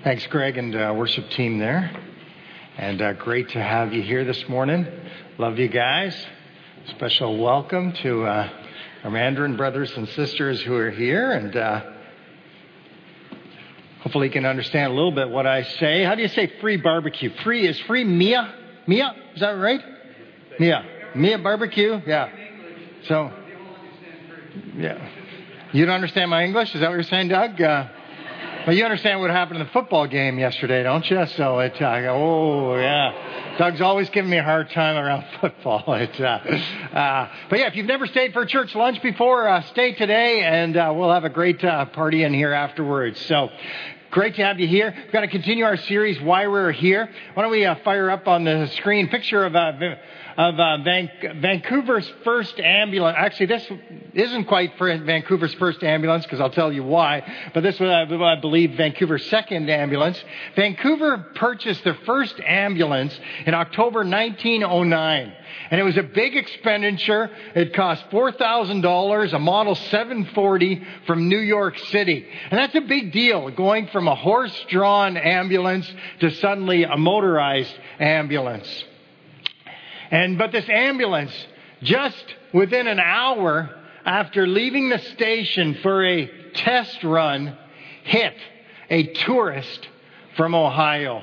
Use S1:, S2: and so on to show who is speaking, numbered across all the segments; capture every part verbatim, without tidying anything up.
S1: Thanks, Greg, and uh, worship team there. And uh, great to have you here this morning. Love you guys. Special welcome to uh, our Mandarin brothers and sisters who are here. And uh, hopefully you can understand a little bit what I say. How do you say free barbecue? Free is free Mia? Mia? Is that right? Mia. Mia barbecue? Yeah. So, yeah. You don't understand my English? Is that what you're saying, Doug? Uh, Well, you understand what happened in the football game yesterday, don't you? So it, uh, oh yeah, Doug's always giving me a hard time around football. It, uh, uh, but yeah, if you've never stayed for a church lunch before, uh, stay today, and uh, we'll have a great uh, party in here afterwards. So great to have you here. We're going to continue our series, Why We're Here. Why don't we uh, fire up on the screen picture of uh, of uh, Van- Vancouver's first ambulance. Actually, this isn't quite for Vancouver's first ambulance, because I'll tell you why. But this was, I believe, Vancouver's second ambulance. Vancouver purchased their first ambulance in October nineteen oh nine. And it was a big expenditure. It cost four thousand dollars, a Model seven forty from New York City. And that's a big deal, going from a horse-drawn ambulance to suddenly a motorized ambulance. And but this ambulance, just within an hour after leaving the station for a test run, hit a tourist from Ohio.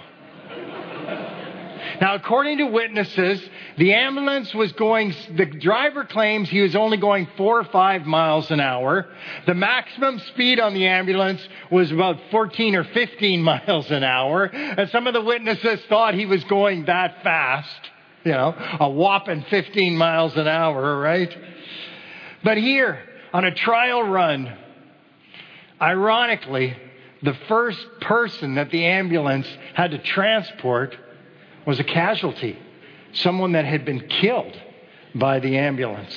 S1: Now, according to witnesses, the ambulance was going, the driver claims he was only going four or five miles an hour. The maximum speed on the ambulance was about fourteen or fifteen miles an hour. And some of the witnesses thought he was going that fast. You know, a whopping fifteen miles an hour, right? But here, on a trial run, ironically, the first person that the ambulance had to transport was a casualty. Someone that had been killed by the ambulance.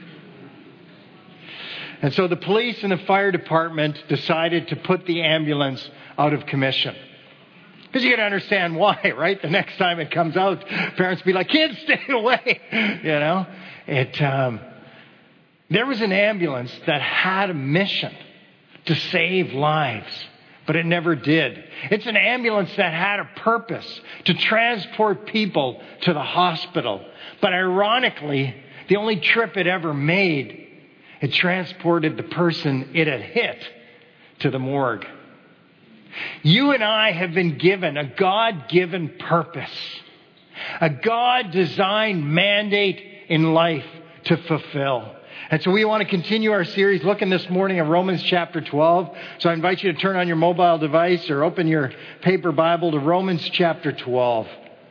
S1: And so the police and the fire department decided to put the ambulance out of commission. Because you got to understand why, right? The next time it comes out, parents be like, kids, stay away. You know, it. Um, there was an ambulance that had a mission to save lives, but it never did. It's an ambulance that had a purpose to transport people to the hospital. But ironically, the only trip it ever made, it transported the person it had hit to the morgue. You and I have been given a God-given purpose, a God-designed mandate in life to fulfill. And so we want to continue our series looking this morning at Romans chapter twelve. So I invite you to turn on your mobile device or open your paper Bible to Romans chapter twelve.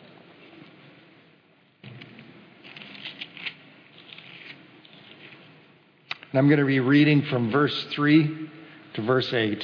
S1: And I'm going to be reading from verse three to verse eight.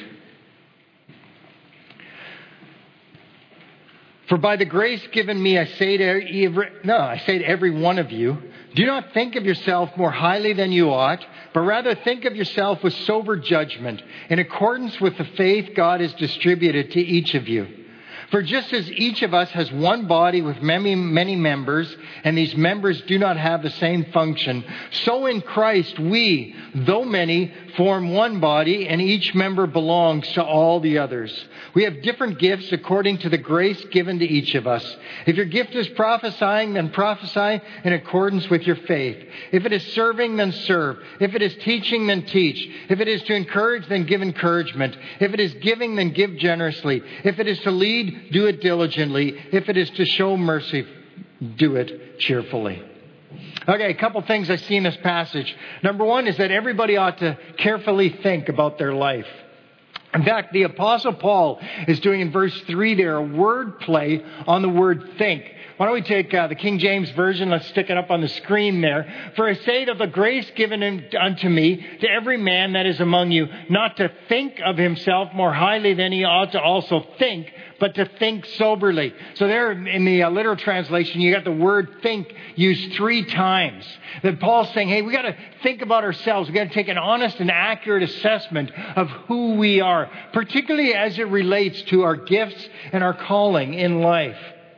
S1: For by the grace given me, I say to every, no, I say to every one of you, do not think of yourself more highly than you ought, but rather think of yourself with sober judgment, in accordance with the faith God has distributed to each of you. For just as each of us has one body with many, many members, and these members do not have the same function, so in Christ we, though many, form one body, and each member belongs to all the others. We have different gifts according to the grace given to each of us. If your gift is prophesying, then prophesy in accordance with your faith. If it is serving, then serve. If it is teaching, then teach. If it is to encourage, then give encouragement. If it is giving, then give generously. If it is to lead, do it diligently. If it is to show mercy, do it cheerfully. Okay, a couple things I see in this passage. Number one is that everybody ought to carefully think about their life. In fact, the Apostle Paul is doing in verse three there a word play on the word think. Why don't we take uh, the King James Version? Let's stick it up on the screen there. For I say of the grace given unto me to every man that is among you, not to think of himself more highly than he ought to also think, but to think soberly. So there in the uh, literal translation, you got the word think used three times. That Paul's saying, hey, we got to think about ourselves. We got to take an honest and accurate assessment of who we are, particularly as it relates to our gifts and our calling in life.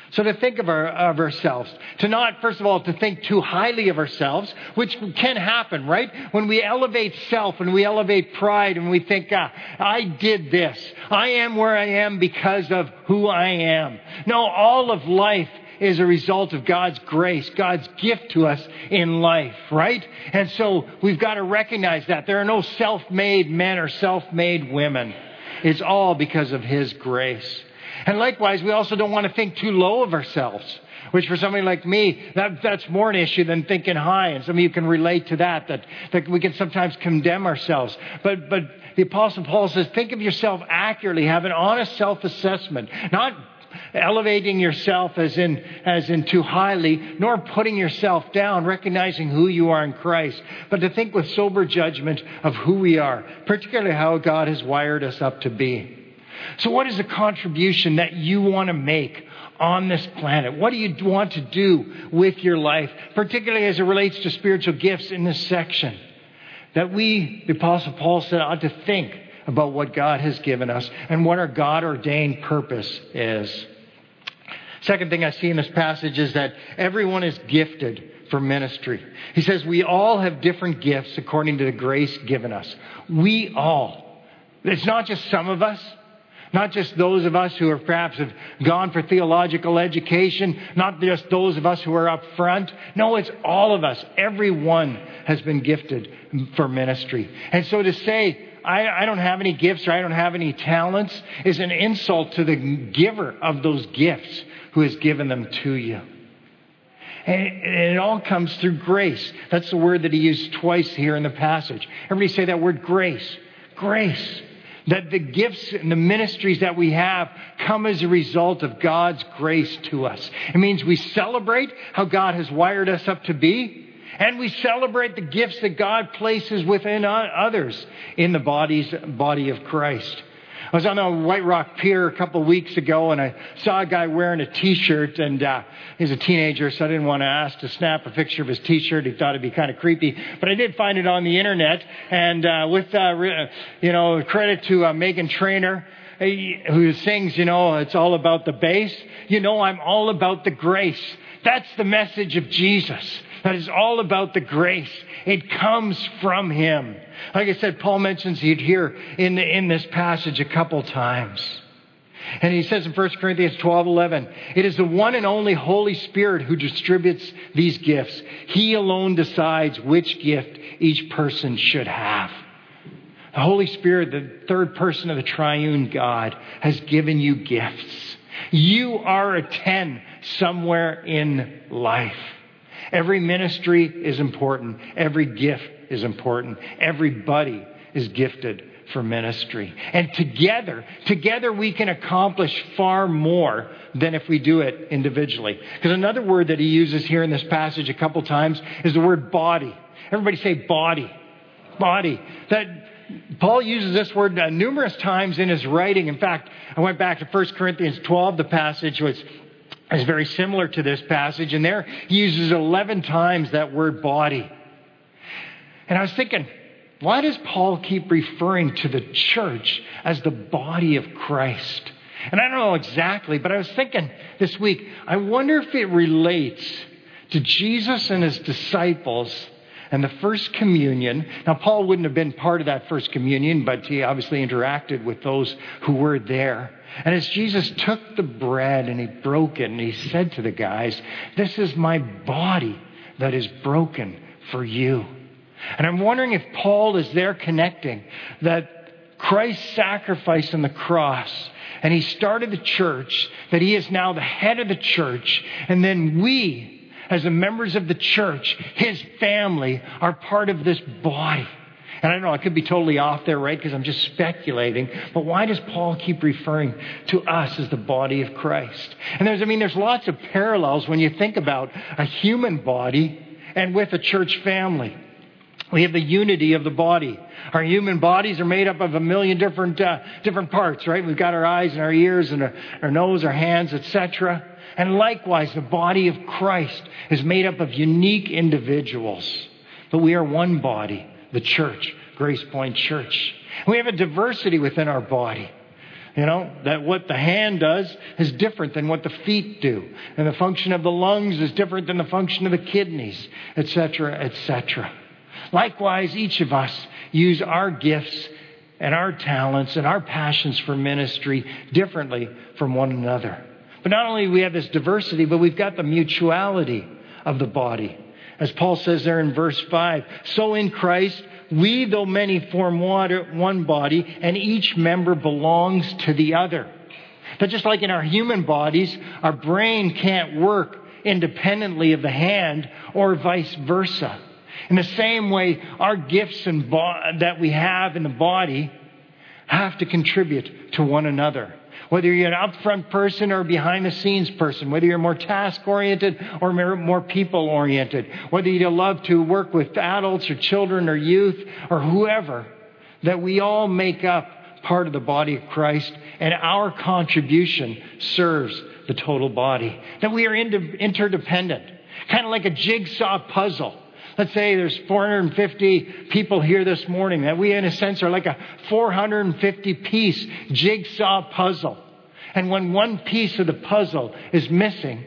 S1: So to think of, our, of ourselves, to not, first of all, to think too highly of ourselves, which can happen, right? When we elevate self and we elevate pride and we think, ah, I did this. I am where I am because of who I am. No, all of life is a result of God's grace, God's gift to us in life, right? And so we've got to recognize that. There are no self-made men or self-made women. It's all because of His grace. And likewise, we also don't want to think too low of ourselves, which for somebody like me, that, that's more an issue than thinking high. And some of you can relate to that, that, that we can sometimes condemn ourselves. But, but the Apostle Paul says, think of yourself accurately, have an honest self-assessment, not elevating yourself as in, as in too highly, nor putting yourself down, recognizing who you are in Christ, but to think with sober judgment of who we are, particularly how God has wired us up to be. So what is the contribution that you want to make on this planet? What do you want to do with your life, particularly as it relates to spiritual gifts in this section? That we, the Apostle Paul said, ought to think about what God has given us and what our God-ordained purpose is. Second thing I see in this passage is that everyone is gifted for ministry. He says we all have different gifts according to the grace given us. We all. It's not just some of us. Not just those of us who are perhaps have gone for theological education. Not just those of us who are up front. No, it's all of us. Everyone has been gifted for ministry. And so to say, I, I don't have any gifts or I don't have any talents is an insult to the giver of those gifts who has given them to you. And it all comes through grace. That's the word that he used twice here in the passage. Everybody say that word, grace. Grace. That the gifts and the ministries that we have come as a result of God's grace to us. It means we celebrate how God has wired us up to be, and we celebrate the gifts that God places within others in the body's, body of Christ. I was on the White Rock Pier a couple of weeks ago, and I saw a guy wearing a T-shirt, and uh, he's a teenager, so I didn't want to ask to snap a picture of his T-shirt. He thought it'd be kind of creepy, but I did find it on the internet, and uh, with uh, you know credit to uh, Megan Trainor, who sings, you know, it's all about the bass. You know, I'm all about the grace. That's the message of Jesus. That is all about the grace. It comes from Him. Like I said, Paul mentions it here in, the, in this passage a couple times. And he says in First Corinthians twelve eleven, it is the one and only Holy Spirit who distributes these gifts. He alone decides which gift each person should have. The Holy Spirit, the third person of the triune God, has given you gifts. You are a ten somewhere in life. Every ministry is important. Every gift is important. Everybody is gifted for ministry. And together, together we can accomplish far more than if we do it individually. Because another word that he uses here in this passage a couple times is the word body. Everybody say body. Body. That Paul uses this word uh, numerous times in his writing. In fact, I went back to First Corinthians twelve, the passage was is very similar to this passage. And there he uses eleven times that word body. And I was thinking, why does Paul keep referring to the church as the body of Christ? And I don't know exactly, but I was thinking this week, I wonder if it relates to Jesus and his disciples and the first communion. Now, Paul wouldn't have been part of that first communion, but he obviously interacted with those who were there. And as Jesus took the bread and he broke it and he said to the guys, this is my body that is broken for you. And I'm wondering if Paul is there connecting that Christ's sacrifice on the cross, and he started the church, that he is now the head of the church, and then we, as the members of the church, his family, are part of this body. And I don't know, I could be totally off there, right? Because I'm just speculating. But why does Paul keep referring to us as the body of Christ? And there's, I mean, there's lots of parallels when you think about a human body and with a church family. We have the unity of the body. Our human bodies are made up of a million different uh, different parts, right? We've got our eyes and our ears and our, our nose, our hands, et cetera. And likewise, the body of Christ is made up of unique individuals. But we are one body, the church, Grace Point Church. We have a diversity within our body. You know, that what the hand does is different than what the feet do. And the function of the lungs is different than the function of the kidneys, et cetera, et cetera. Likewise, each of us use our gifts and our talents and our passions for ministry differently from one another. But not only do we have this diversity, but we've got the mutuality of the body. As Paul says there in verse five, so in Christ, we, though many, form one body, and each member belongs to the other. That just like in our human bodies, our brain can't work independently of the hand or vice versa. In the same way, our gifts and bo- that we have in the body have to contribute to one another. Whether you're an upfront person or a behind-the-scenes person, whether you're more task-oriented or more people-oriented, whether you love to work with adults or children or youth or whoever, that we all make up part of the body of Christ, and our contribution serves the total body. That we are inter- interdependent, kind of like a jigsaw puzzle. Let's say there's four hundred fifty people here this morning, that we in a sense are like a four hundred fifty piece jigsaw puzzle. And when one piece of the puzzle is missing,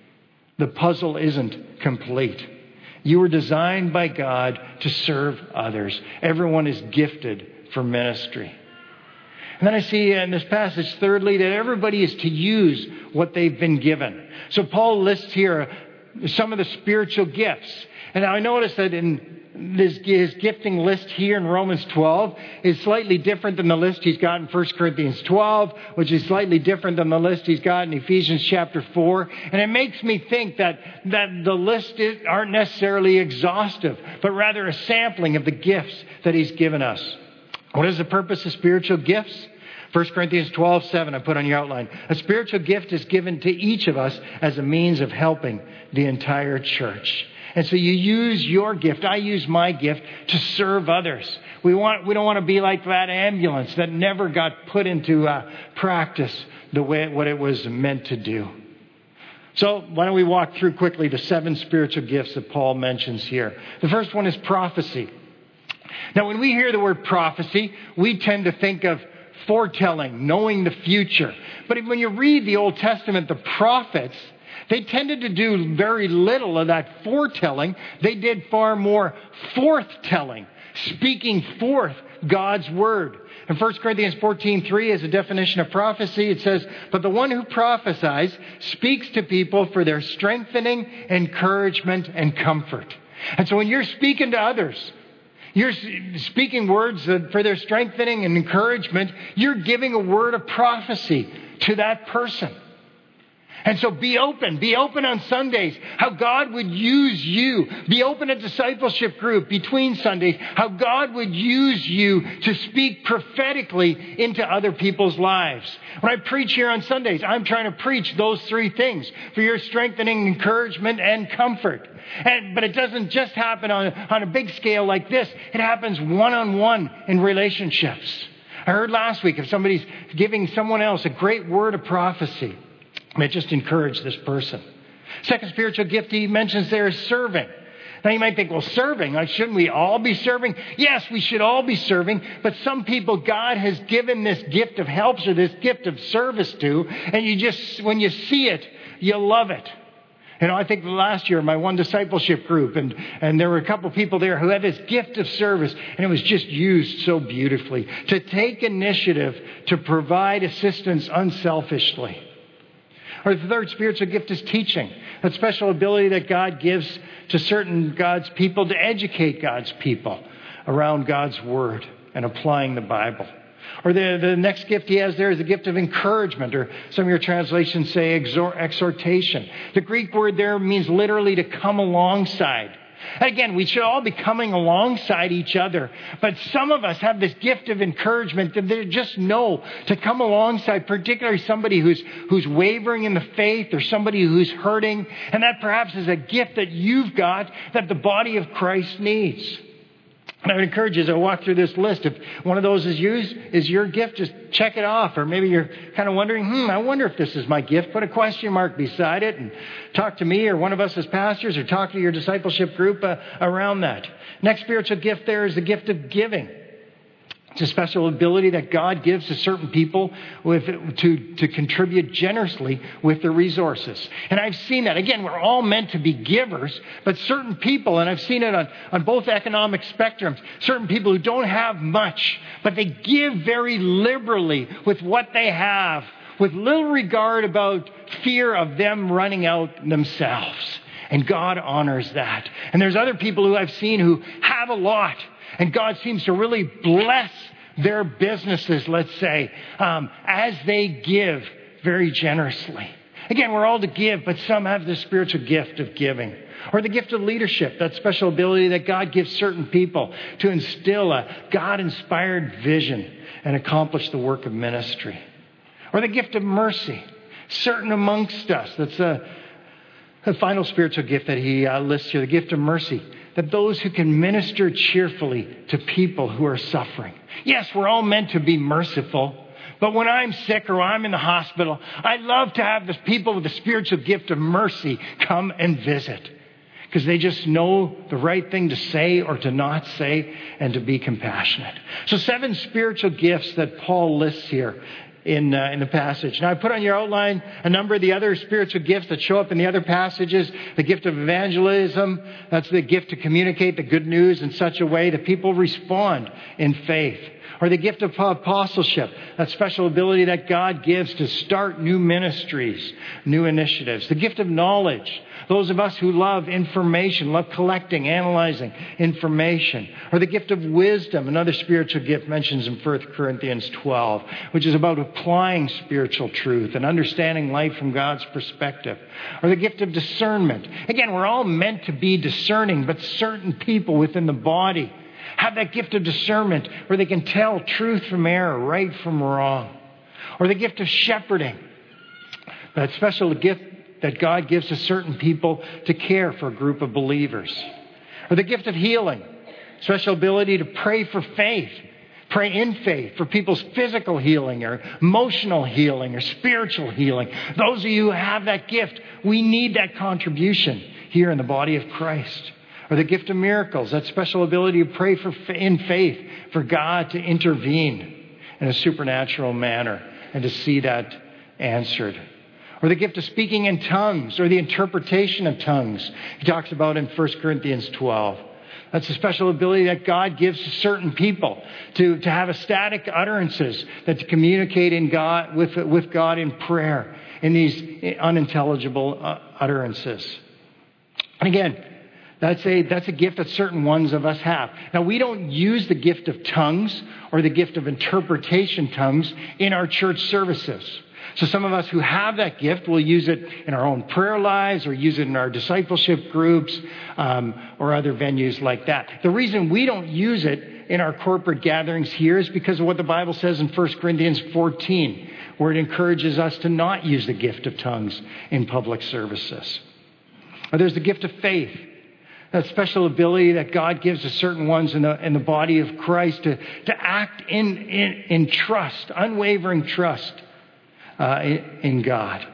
S1: the puzzle isn't complete. You were designed by God to serve others. Everyone is gifted for ministry. And then I see in this passage, thirdly, that everybody is to use what they've been given. So Paul lists here some of the spiritual gifts. And I notice that in this, his gifting list here in Romans twelve is slightly different than the list he's got in First Corinthians twelve, which is slightly different than the list he's got in Ephesians chapter four. And it makes me think that, that the list is, aren't necessarily exhaustive, but rather a sampling of the gifts that he's given us. What is the purpose of spiritual gifts? First Corinthians twelve seven, I put on your outline. A spiritual gift is given to each of us as a means of helping the entire church. And so you use your gift. I use my gift to serve others. We want, we don't want to be like that ambulance that never got put into uh, practice the way what it was meant to do. So why don't we walk through quickly the seven spiritual gifts that Paul mentions here. The first one is prophecy. Now, when we hear the word prophecy, we tend to think of foretelling, knowing the future. But when you read the Old Testament, the prophets, they tended to do very little of that foretelling. They did far more forthtelling, speaking forth God's word. In First Corinthians fourteen three, as a definition of prophecy, it says, but the one who prophesies speaks to people for their strengthening, encouragement, and comfort. And so when you're speaking to others, you're speaking words for their strengthening and encouragement, you're giving a word of prophecy to that person. And so be open. Be open on Sundays. How God would use you. Be open at discipleship group between Sundays. How God would use you to speak prophetically into other people's lives. When I preach here on Sundays, I'm trying to preach those three things for your strengthening, encouragement, and comfort. And, but it doesn't just happen on, on a big scale like this. It happens one-on-one in relationships. I heard last week if somebody's giving someone else a great word of prophecy, may just encourage this person. Second spiritual gift he mentions there is serving. Now you might think, well, serving, like, shouldn't we all be serving? Yes, we should all be serving. But some people God has given this gift of helps or this gift of service to, and you just, when you see it, you love it. You know, I think last year, my one discipleship group, and, and there were a couple people there who had this gift of service, and it was just used so beautifully to take initiative to provide assistance unselfishly. Or the third spiritual gift is teaching, a special ability that God gives to certain God's people to educate God's people around God's word and applying the Bible. Or the, the next gift he has there is the gift of encouragement, or some of your translations say exhort, exhortation. The Greek word there means literally to come alongside. Again, we should all be coming alongside each other. But some of us have this gift of encouragement that they just know to come alongside, particularly somebody who's, who's wavering in the faith or somebody who's hurting. And that perhaps is a gift that you've got that the body of Christ needs. And I would encourage you as I walk through this list, if one of those is used, is your gift, just check it off. Or maybe you're kind of wondering, hmm, I wonder if this is my gift. Put a question mark beside it and talk to me or one of us as pastors, or talk to your discipleship group uh, around that. Next spiritual gift there is the gift of giving. It's a special ability that God gives to certain people with, to, to contribute generously with their resources. And I've seen that. Again, we're all meant to be givers, but certain people, and I've seen it on, on both economic spectrums, certain people who don't have much, but they give very liberally with what they have, with little regard about fear of them running out themselves. And God honors that. And there's other people who I've seen who have a lot, and God seems to really bless their businesses, let's say, um, as they give very generously. Again, we're all to give, but some have the spiritual gift of giving. Or the gift of leadership, that special ability that God gives certain people to instill a God-inspired vision and accomplish the work of ministry. Or the gift of mercy, certain amongst us. That's a, a final spiritual gift that he uh, lists here, the gift of mercy. That those who can minister cheerfully to people who are suffering. Yes, we're all meant to be merciful. But when I'm sick or I'm in the hospital, I love to have the people with the spiritual gift of mercy come and visit. Because they just know the right thing to say or to not say and to be compassionate. So seven spiritual gifts that Paul lists here in uh, in the passage. Now I put on your outline a number of the other spiritual gifts that show up in the other passages. The gift of evangelism, that's the gift to communicate the good news in such a way that people respond in faith. Or the gift of apostleship, that special ability that God gives to start new ministries, new initiatives. The gift of knowledge, those of us who love information, love collecting, analyzing information. Or the gift of wisdom, another spiritual gift mentions in First Corinthians twelve, which is about applying spiritual truth and understanding life from God's perspective. Or the gift of discernment. Again, we're all meant to be discerning, but certain people within the body have that gift of discernment where they can tell truth from error, right from wrong. Or the gift of shepherding, that special gift that God gives to certain people to care for a group of believers. Or the gift of healing, special ability to pray for faith, pray in faith for people's physical healing or emotional healing or spiritual healing. Those of you who have that gift, we need that contribution here in the body of Christ. Or the gift of miracles, that special ability to pray for in faith for God to intervene in a supernatural manner and to see that answered. Or the gift of speaking in tongues or the interpretation of tongues. He talks about in First Corinthians twelve. That's a special ability that God gives to certain people to, to have ecstatic utterances that to communicate in God with, with God in prayer in these unintelligible uh, utterances. And again, That's a, that's a gift that certain ones of us have. Now, we don't use the gift of tongues or the gift of interpretation tongues in our church services. So some of us who have that gift will use it in our own prayer lives or use it in our discipleship groups um, or other venues like that. The reason we don't use it in our corporate gatherings here is because of what the Bible says in First Corinthians fourteen, where it encourages us to not use the gift of tongues in public services. Or there's the gift of faith. That special ability that God gives to certain ones in the in the body of Christ to, to act in, in, in trust, unwavering trust uh, in, in God.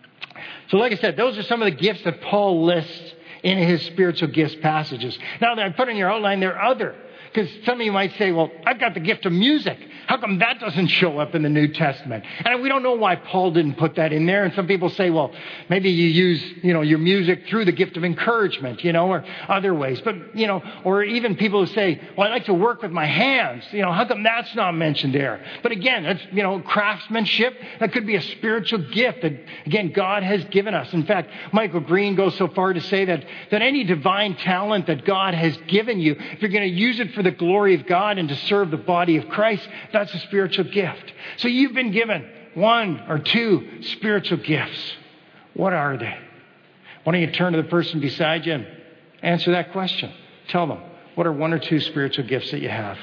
S1: So like I said, those are some of the gifts that Paul lists in his spiritual gifts passages. Now that I put in your outline, there are other. Because some of you might say, well, I've got the gift of music. How come that doesn't show up in the New Testament? And we don't know why Paul didn't put that in there. And some people say, well, maybe you use, you know, your music through the gift of encouragement, you know, or other ways. But, you know, or even people who say, well, I like to work with my hands. You know, how come that's not mentioned there? But again, that's, you know, craftsmanship. That could be a spiritual gift that, again, God has given us. In fact, Michael Green goes so far to say that, that any divine talent that God has given you, if you're going to use it for the glory of God and to serve the body of Christ, that's a spiritual gift. So you've been given one or two spiritual gifts. What are they? Why don't you turn to the person beside you and answer that question? Tell them, what are one or two spiritual gifts that you have?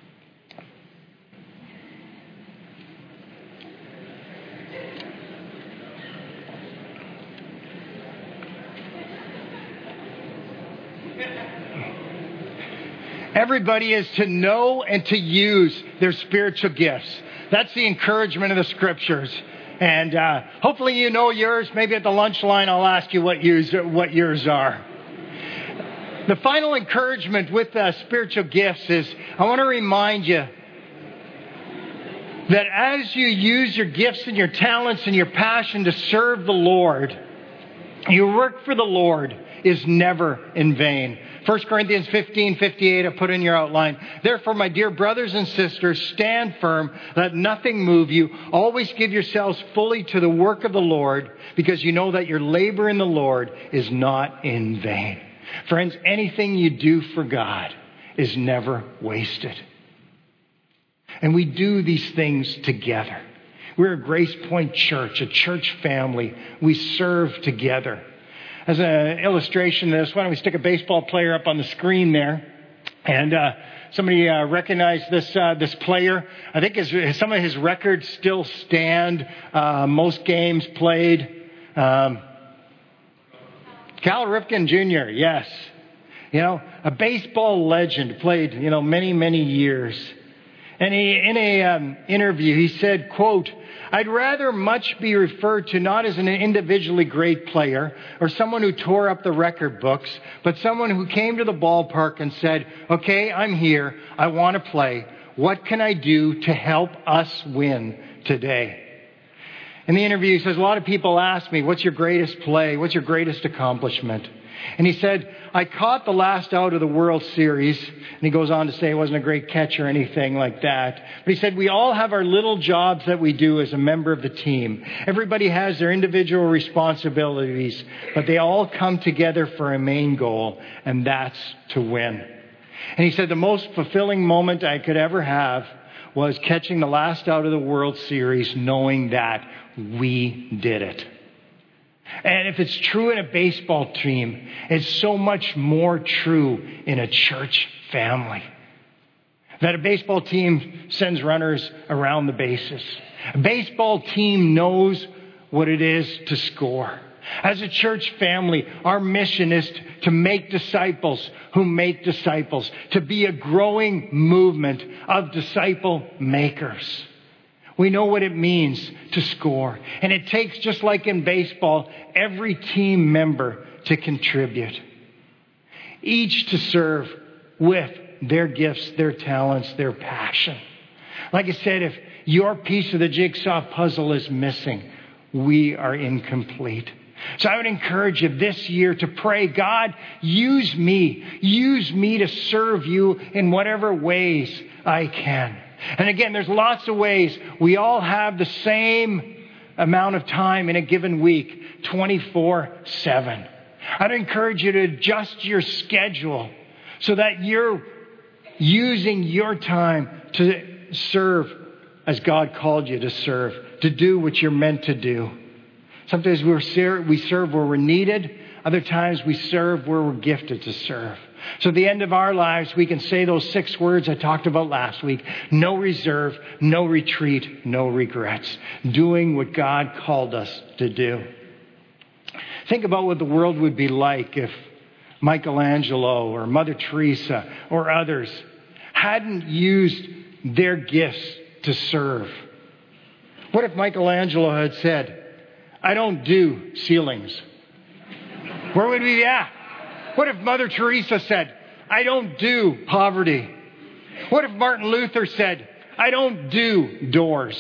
S1: Everybody is to know and to use their spiritual gifts. That's the encouragement of the Scriptures. And uh, hopefully you know yours. Maybe at the lunch line I'll ask you what yours, what yours are. The final encouragement with uh, spiritual gifts is I want to remind you that as you use your gifts and your talents and your passion to serve the Lord, your work for the Lord is never in vain. First Corinthians fifteen fifty-eight, I put in your outline. Therefore, my dear brothers and sisters, stand firm. Let nothing move you. Always give yourselves fully to the work of the Lord, because you know that your labor in the Lord is not in vain. Friends, anything you do for God is never wasted. And we do these things together. We're a Grace Point church, a church family. We serve together. As an illustration of this, why don't we stick a baseball player up on the screen there? And uh, somebody uh, recognized this uh, this player. I think his, some of his records still stand. Uh, most games played. Um, Cal Ripken Junior, yes. You know, a baseball legend, played, you know, many, many years. And he, in a um, interview, he said, quote, I'd rather much be referred to not as an individually great player or someone who tore up the record books, but someone who came to the ballpark and said, okay, I'm here. I want to play. What can I do to help us win today? In the interview, he says, a lot of people ask me, what's your greatest play? What's your greatest accomplishment? And he said, I caught the last out of the World Series. And he goes on to say he wasn't a great catcher or anything like that. But he said, we all have our little jobs that we do as a member of the team. Everybody has their individual responsibilities, but they all come together for a main goal, and that's to win. And he said, the most fulfilling moment I could ever have was catching the last out of the World Series, knowing that we did it. And if it's true in a baseball team, it's so much more true in a church family. That a baseball team sends runners around the bases. A baseball team knows what it is to score. As a church family, our mission is to make disciples who make disciples, to be a growing movement of disciple makers. We know what it means to score. And it takes, just like in baseball, every team member to contribute. Each to serve with their gifts, their talents, their passion. Like I said, if your piece of the jigsaw puzzle is missing, we are incomplete. So I would encourage you this year to pray, God, use me. Use me to serve you in whatever ways I can. And again, there's lots of ways. We all have the same amount of time in a given week, twenty-four seven. I'd encourage you to adjust your schedule so that you're using your time to serve as God called you to serve, to do what you're meant to do. Sometimes we're ser- we serve where we're needed. Other times we serve where we're gifted to serve. So at the end of our lives, we can say those six words I talked about last week. No reserve, no retreat, no regrets. Doing what God called us to do. Think about what the world would be like if Michelangelo or Mother Teresa or others hadn't used their gifts to serve. What if Michelangelo had said, I don't do ceilings? Where would we be at? What if Mother Teresa said, I don't do poverty? What if Martin Luther said, I don't do doors?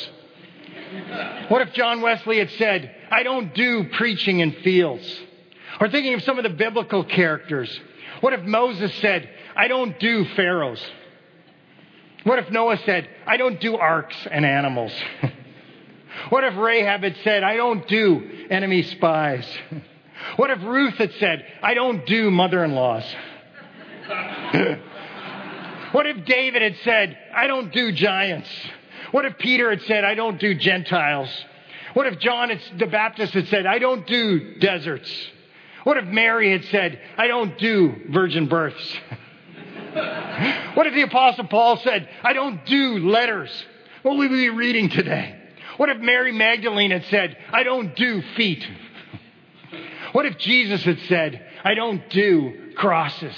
S1: What if John Wesley had said, I don't do preaching in fields? Or thinking of some of the biblical characters, what if Moses said, I don't do pharaohs? What if Noah said, I don't do arks and animals? What if Rahab had said, I don't do enemy spies? What if Ruth had said, I don't do mother-in-laws? What if David had said, I don't do giants? What if Peter had said, I don't do Gentiles? What if John the Baptist had said, I don't do deserts? What if Mary had said, I don't do virgin births? What if the Apostle Paul said, I don't do letters? What will we be reading today? What if Mary Magdalene had said, I don't do feet? What if Jesus had said, I don't do crosses?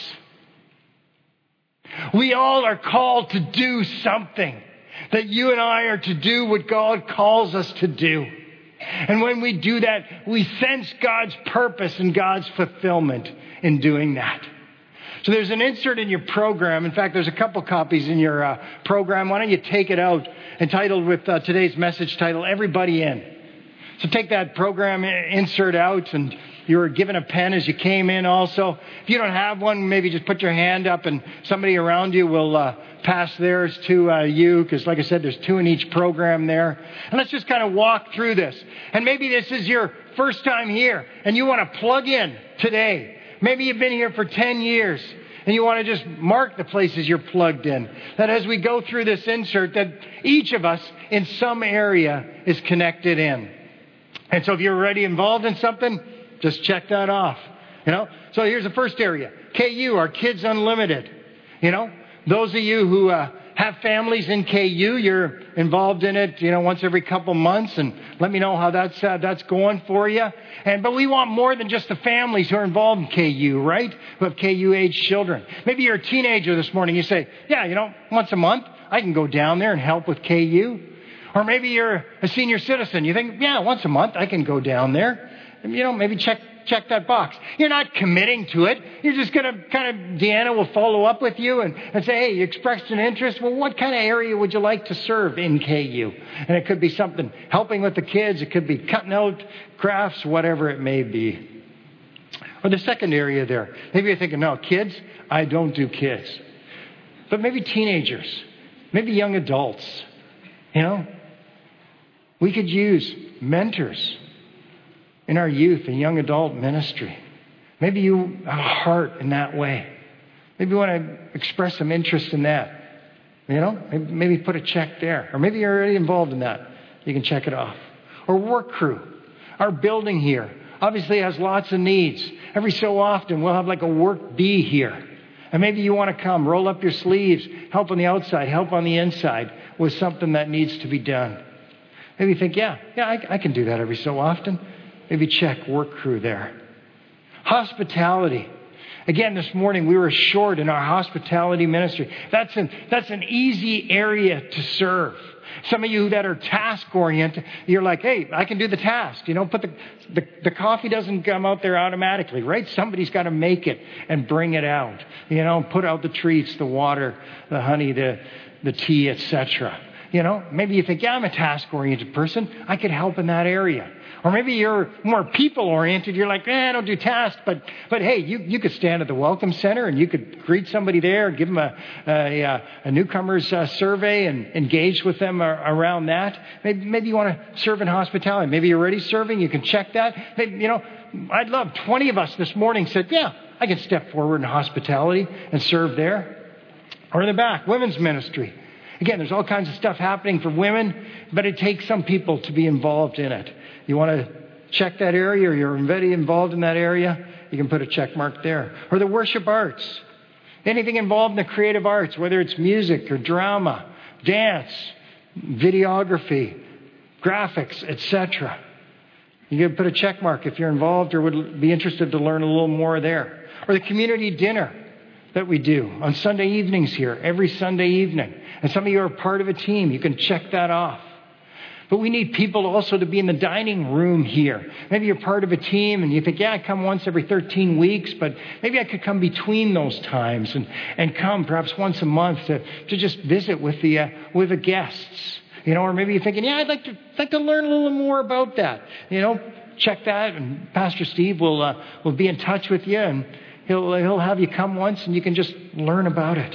S1: We all are called to do something. That you and I are to do what God calls us to do. And when we do that, we sense God's purpose and God's fulfillment in doing that. So there's an insert in your program. In fact, there's a couple copies in your uh, program. Why don't you take it out, entitled with uh, today's message title, Everybody In. So take that program insert out, and you were given a pen as you came in also. If you don't have one, maybe just put your hand up and somebody around you will uh, pass theirs to uh, you, because like I said, there's two in each program there. And let's just kind of walk through this. And maybe this is your first time here and you want to plug in today. Maybe you've been here for ten years and you want to just mark the places you're plugged in. That as we go through this insert, that each of us in some area is connected in. And so if you're already involved in something, just check that off. You know? So here's the first area. K U, our Kids Unlimited. You know? Those of you who uh, have families in K U, you're involved in it, you know, once every couple months, and let me know how that's uh, that's going for you. And but we want more than just the families who are involved in K U, right? Who have K U-age children. Maybe you're a teenager this morning. You say, yeah, you know, once a month I can go down there and help with K U. Or maybe you're a senior citizen. You think, yeah, once a month I can go down there. And, you know, maybe check check that box. You're not committing to it. You're just going to kind of, Deanna will follow up with you and, and say, hey, you expressed an interest. Well, what kind of area would you like to serve in K U? And it could be something helping with the kids. It could be cutting out crafts, whatever it may be. Or the second area there. Maybe you're thinking, no, kids, I don't do kids. But maybe teenagers, maybe young adults, you know. We could use mentors in our youth and young adult ministry. Maybe you have a heart in that way. Maybe you want to express some interest in that. You know, maybe, maybe put a check there. Or maybe you're already involved in that. You can check it off. Or work crew. Our building here obviously has lots of needs. Every so often we'll have like a work bee here. And maybe you want to come, roll up your sleeves, help on the outside, help on the inside with something that needs to be done. Maybe you think, yeah, yeah, I, I can do that every so often. Maybe check work crew there. Hospitality. Again, this morning we were short in our hospitality ministry. That's an, that's an easy area to serve. Some of you that are task-oriented, you're like, hey, I can do the task. You know, put the, the, the coffee doesn't come out there automatically, right? Somebody's got to make it and bring it out. You know, put out the treats, the water, the honey, the, the tea, et cetera. You know, maybe you think, yeah, I'm a task-oriented person. I could help in that area. Or maybe you're more people-oriented. You're like, eh, I don't do tasks. But, but hey, you, you could stand at the Welcome Center and you could greet somebody there and give them a, a, a newcomer's uh, survey and engage with them around that. Maybe, maybe you want to serve in hospitality. Maybe you're already serving. You can check that. Maybe, you know, I'd love twenty of us this morning said, yeah, I can step forward in hospitality and serve there. Or in the back, women's ministry. Again, there's all kinds of stuff happening for women, but it takes some people to be involved in it. You want to check that area, or you're already involved in that area, you can put a check mark there. Or the worship arts. Anything involved in the creative arts, whether it's music or drama, dance, videography, graphics, et cetera. You can put a check mark if you're involved or would be interested to learn a little more there. Or the community dinner that we do on Sunday evenings here, every Sunday evening. And some of you are part of a team. You can check that off. But we need people also to be in the dining room here. Maybe you're part of a team and you think, yeah, I come once every thirteen weeks, but maybe I could come between those times and, and come perhaps once a month to, to just visit with the uh, with the guests. You know, or maybe you're thinking, yeah, I'd like to like to learn a little more about that. You know, check that, and Pastor Steve will uh, will be in touch with you, and he'll he'll have you come once, and you can just learn about it.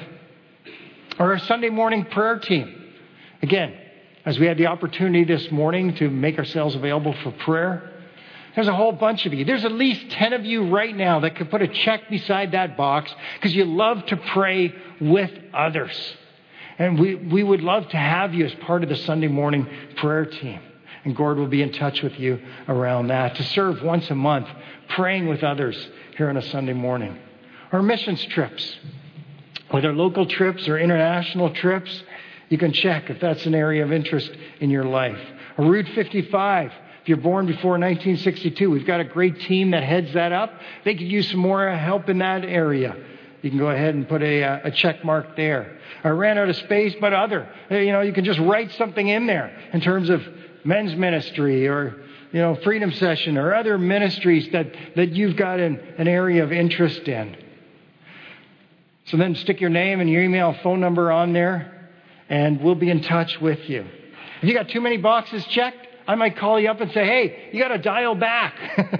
S1: Or our Sunday morning prayer team. Again, as we had the opportunity this morning to make ourselves available for prayer, there's a whole bunch of you. There's at least ten of you right now that could put a check beside that box because you love to pray with others. And we, we would love to have you as part of the Sunday morning prayer team. And Gord will be in touch with you around that to serve once a month, praying with others here on a Sunday morning. Our missions trips, whether local trips or international trips, you can check if that's an area of interest in your life. Or Route fifty-five, if you're born before nineteen sixty-two, we've got a great team that heads that up. They could use some more help in that area. You can go ahead and put a, a check mark there. I ran out of space, but other, you know, you can just write something in there in terms of men's ministry or, you know, Freedom Session or other ministries that, that you've got an, an area of interest in. So then stick your name and your email, phone number on there, and we'll be in touch with you. If you got too many boxes checked, I might call you up and say, hey, you got to dial back.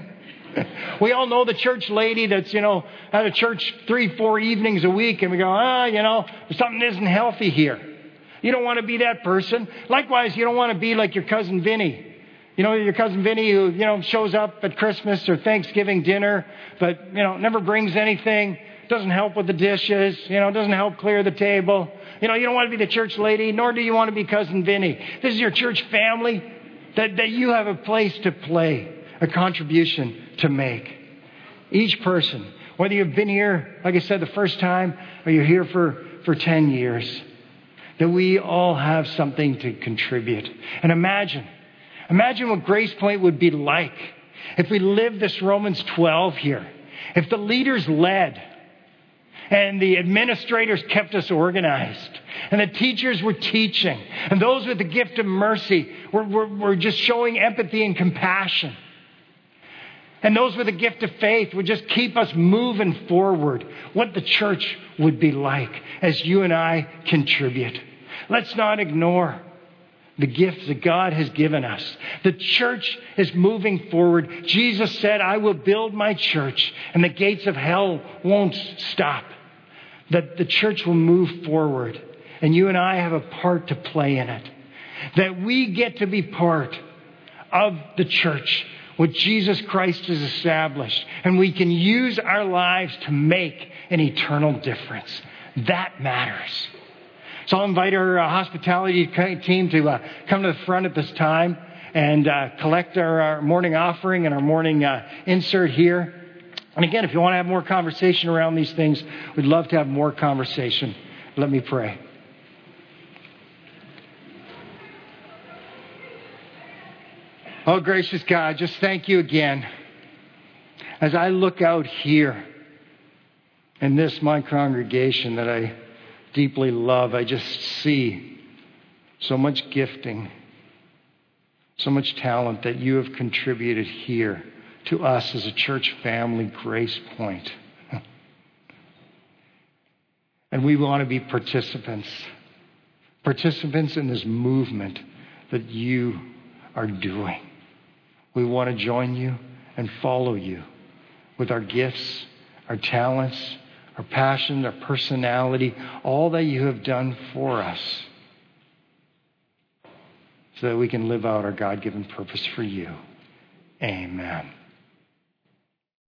S1: We all know the church lady that's, you know, at a church three, four evenings a week, and we go, ah, you know, something isn't healthy here. You don't want to be that person. Likewise, you don't want to be like your cousin Vinny. You know, your cousin Vinny who, you know, shows up at Christmas or Thanksgiving dinner, but, you know, never brings anything, doesn't help with the dishes, you know, doesn't help clear the table. You know, you don't want to be the church lady, nor do you want to be cousin Vinny. This is your church family that, that you have a place to play, a contribution to make. Each person, whether you've been here, like I said, the first time, or you're here for, for ten years, that we all have something to contribute. And imagine, imagine what Grace Point would be like if we lived this Romans twelve here. If the leaders led, and the administrators kept us organized, and the teachers were teaching, and those with the gift of mercy were, were, were just showing empathy and compassion. And those with the gift of faith would just keep us moving forward. What the church would be like as you and I contribute. Let's not ignore the gifts that God has given us. The church is moving forward. Jesus said, I will build my church and the gates of hell won't stop. That the church will move forward. And you and I have a part to play in it. That we get to be part of the church, what Jesus Christ has established. And we can use our lives to make an eternal difference. That matters. So I'll invite our uh, hospitality team to uh, come to the front at this time and uh, collect our, our morning offering and our morning uh, insert here. And again, if you want to have more conversation around these things, we'd love to have more conversation. Let me pray. Oh, gracious God, just thank you again. As I look out here in this, my congregation that I deeply love, I just see so much gifting, so much talent that you have contributed here to us as a church family, Grace Point. And we want to be participants, participants in this movement that you are doing. We want to join you and follow you with our gifts, our talents, our passion, our personality, all that you have done for us, so that we can live out our God-given purpose for you. Amen.